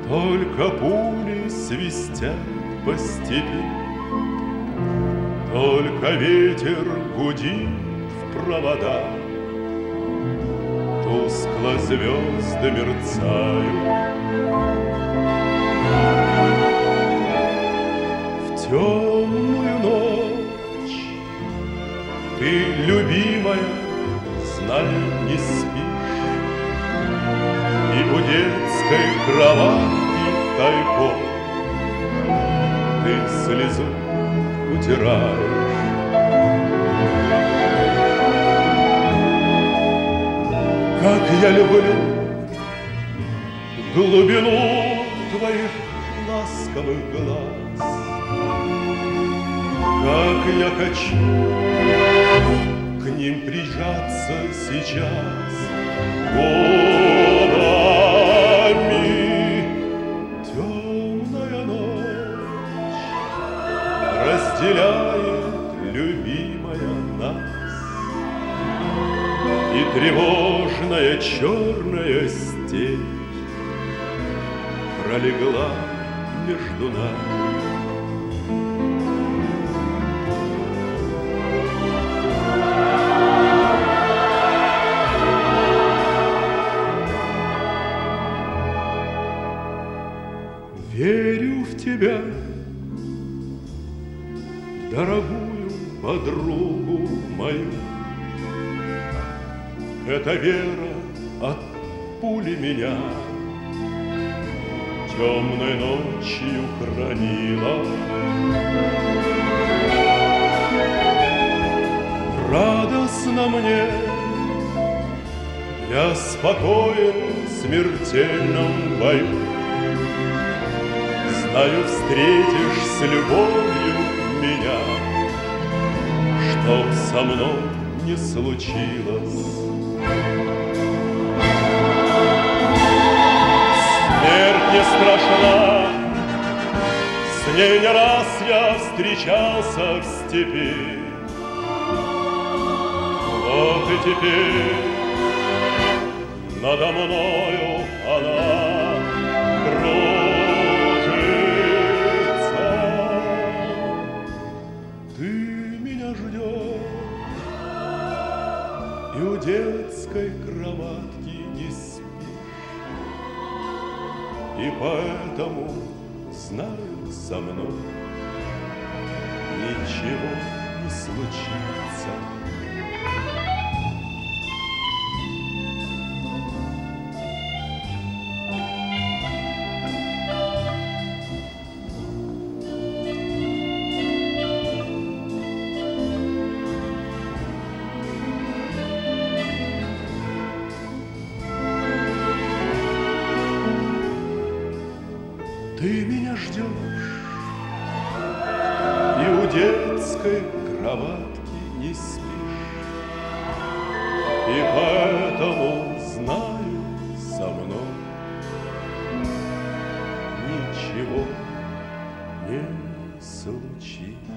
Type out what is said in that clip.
Только пули свистят по степи, только ветер гудит в провода, тускло звезды мерцают. В темную ночь ты, любимая, знай, не спишь, и у детской кроватки тайком ты слезу утираешь. Как я люблю глубину твоих ласковых глаз, как я хочу к ним прижаться сейчас губами. Темная ночь разделяет, любимая, нас, и тревожная черная степь пролегла между нами. Верю в тебя, дорогую подругу мою. Эта вера от пули меня темной ночью хранила. Радостно мне, я спокоен в смертельном бою. Знаю, встретишь с любовью меня, чтоб со мной не случилось. Смерть не страшна, с ней не раз я встречался в степи. Вот и теперь надо мною она кружится. Ты меня ждешь, и у детской кроватки не спишь, и поэтому, знаю, со мной ничего не случится. Ты меня ждешь, и у детской кроватки не спишь, и поэтому, знаю, со мной ничего не случится.